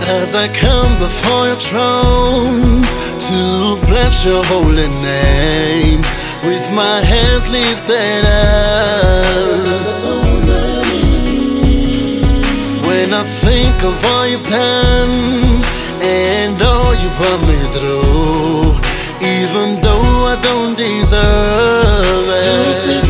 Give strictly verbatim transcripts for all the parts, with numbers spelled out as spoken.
As I come before your throne to bless your holy name, with my hands lifted up. When I think of all you've done and all you brought me through, even though I don't deserve it,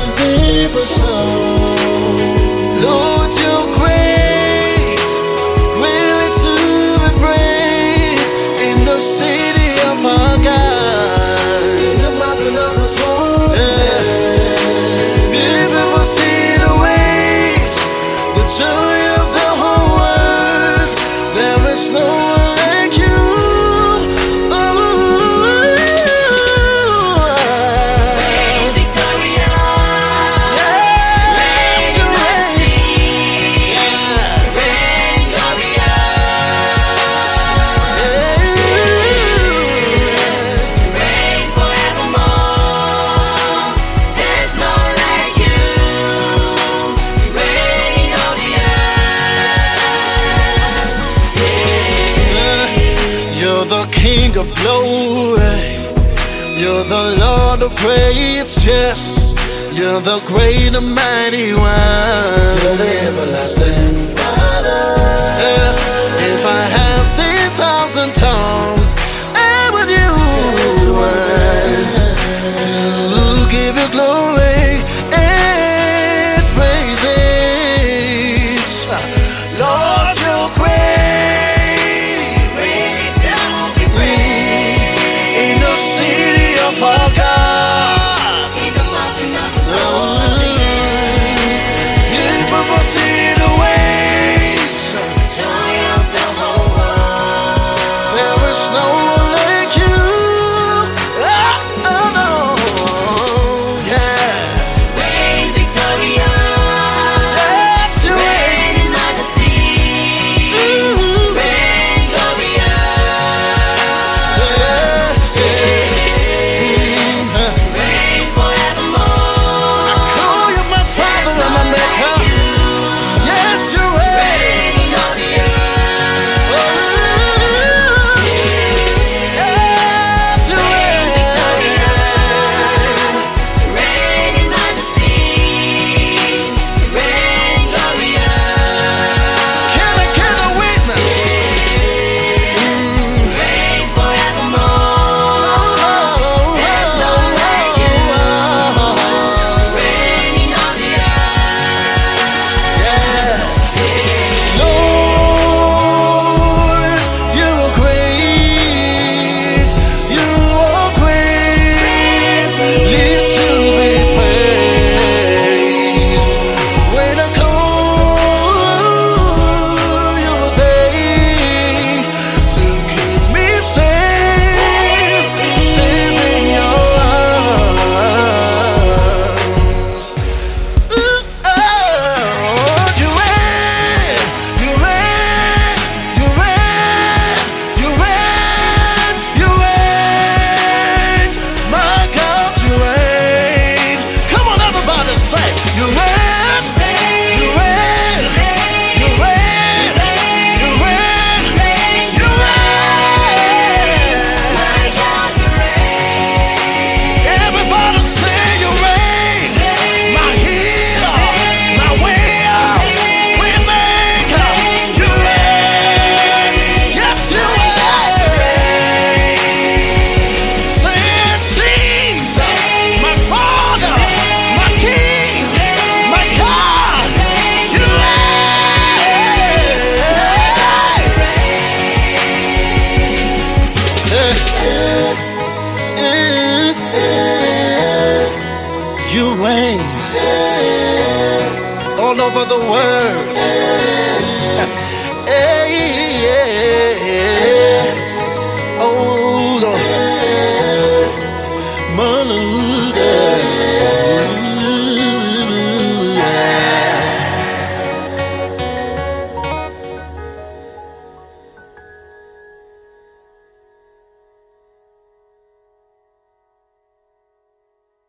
Lord, you're great, really to be praised in the city of our God. In the mountain of His throne, yeah. Beautiful see the waves, the joy of the whole world. There is no one like you. You're the King of glory, you're the Lord of praise, yes. You're the great and mighty one, you're the everlasting Father. Yes, if I have ten thousand tongues, I would use words to give you glory and praises. Lord, you're great. You reign all over the world.